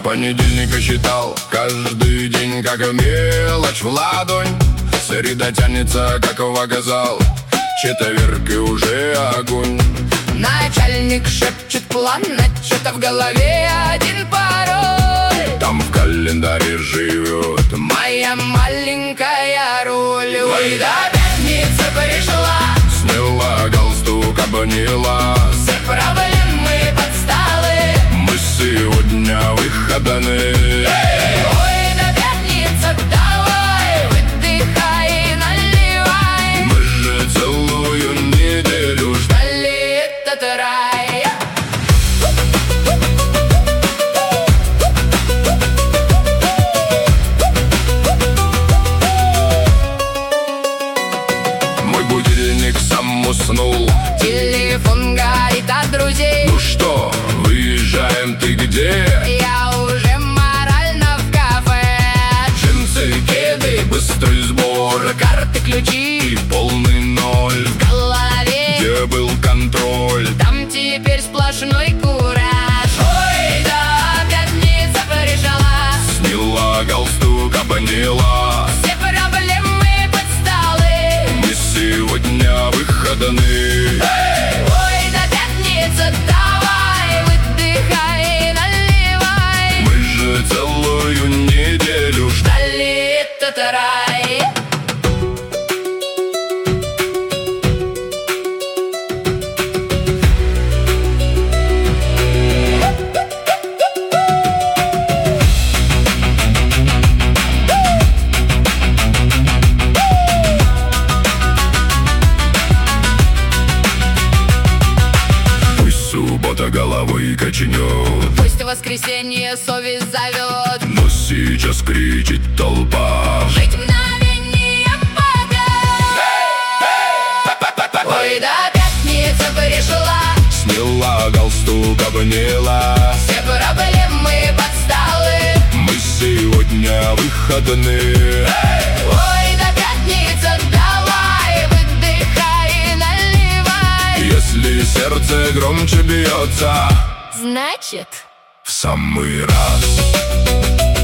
понедельника считал каждый день, как мелочь в ладонь. Среда тянется, как вокзал, четверг и уже огонь. Начальник шепчет план, что-то в голове один пароль. Там в календаре живет моя маленькая роль. Ой, да пятница пришла, сняла галстук, обняла. все проблемы подсталы, Мы сегодня выходные. ой, да пятница, давай, выдыхай и наливай. Мы же целую неделю Ждали этот рай. Мой будильник сам уснул. Телефон горит от друзей. Ну что, выезжаем, ты где? Я уже морально в кафе. Джинсы, кеды, быстрый сбор, Карты, ключи и полный ноль. в голове, Где был контроль? там теперь сплошной кураж. Ой, да пятница пришла, Сняла галстук, обняла. все проблемы подсталы. Мы сегодня выходные. Ой, да пятница, давай, выдыхай и наливай. Мы же целую неделю Ждали этот рай. Пусть суббота головой качнет, Пусть в воскресенье совесть зовет. но сейчас кричит толпа. Жить мгновение пока. Ой, да пятница пришла, Сняла галстук, обняла. все проблемы подсталы. Мы сегодня выходные. Ой, да пятница, давай, выдыхай и наливай. Если сердце громче бьется, Значит, в самый раз.